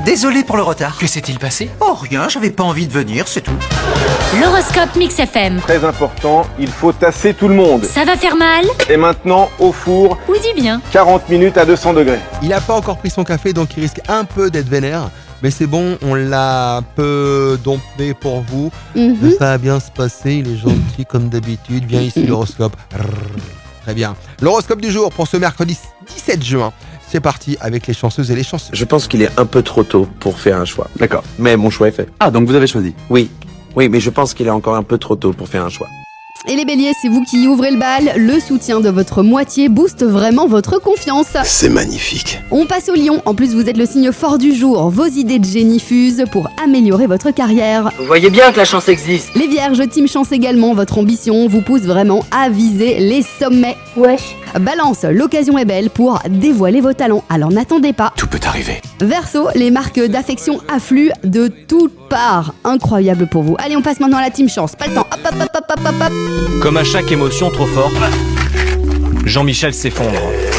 Désolé pour le retard. Que s'est-il passé? Oh rien, j'avais pas envie de venir, c'est tout. L'horoscope Mix FM. Très important, il faut tasser tout le monde. Ça va faire mal? Et maintenant, au four, Ou du bien? 40 minutes à 200 degrés. Il n'a pas encore pris son café, donc il risque un peu d'être vénère. Mais c'est bon, on l'a un peu dompté pour vous. Ça va bien se passer, il est gentil comme d'habitude. Viens ici, l'horoscope. Très bien. L'horoscope du jour pour ce mercredi 17 juin. C'est parti avec les chanceuses et les chanceux. Je pense qu'il est un peu trop tôt pour faire un choix. D'accord. Mais mon choix est fait. Ah, donc vous avez choisi? Oui, mais je pense qu'il est encore un peu trop tôt pour faire un choix. Et les béliers, c'est vous qui ouvrez le bal. Le soutien de votre moitié booste vraiment votre confiance. C'est magnifique. On passe au lion. En plus, vous êtes le signe fort du jour. Vos idées de génie fusent pour améliorer votre carrière. Vous voyez bien que la chance existe. Les vierges, team chance également. Votre ambition vous pousse vraiment à viser les sommets. Wesh. Balance, l'occasion est belle pour dévoiler vos talents. Alors n'attendez pas. Tout peut arriver. Verseau, les marques d'affection affluent de toutes parts. Incroyable pour vous. Allez, on passe maintenant à la team chance. Pas le temps. Hop, hop, hop, hop, hop, hop, hop. Comme à chaque émotion trop forte, Jean-Michel s'effondre.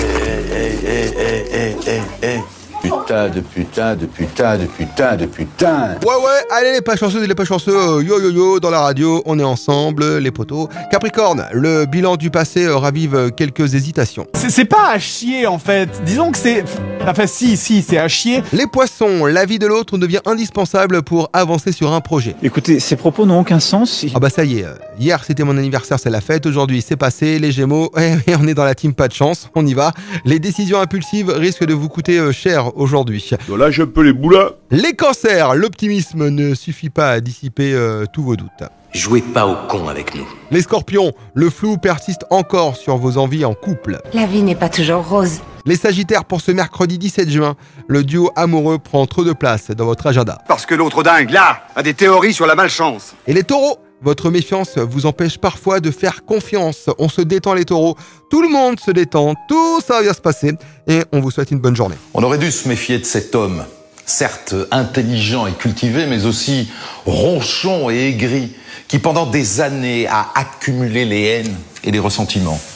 Putain de putain de putain de putain de putain. Ouais, allez les pas chanceuses et les pas chanceux, yo, dans la radio, on est ensemble, les potos. Capricorne, le bilan du passé ravive quelques hésitations. C'est pas à chier en fait, disons que c'est... Enfin si, c'est à chier. Les poissons, la vie de l'autre devient indispensable pour avancer sur un projet. Écoutez, ces propos n'ont aucun sens. Ah bah ça y est, hier c'était mon anniversaire, c'est la fête, aujourd'hui c'est passé, les Gémeaux, et on est dans la team pas de chance, on y va. Les décisions impulsives risquent de vous coûter cher aujourd'hui. Lâche un peu les boulas. Les cancers, l'optimisme ne suffit pas à dissiper tous vos doutes. Jouez pas au con avec nous. Les scorpions, le flou persiste encore sur vos envies en couple. La vie n'est pas toujours rose. Les sagittaires, pour ce mercredi 17 juin, le duo amoureux prend trop de place dans votre agenda. Parce que l'autre dingue, là, a des théories sur la malchance. Et les taureaux, votre méfiance vous empêche parfois de faire confiance. On se détend les taureaux, tout le monde se détend, tout ça va bien se passer et on vous souhaite une bonne journée. On aurait dû se méfier de cet homme, certes intelligent et cultivé, mais aussi ronchon et aigri, qui pendant des années a accumulé les haines et les ressentiments.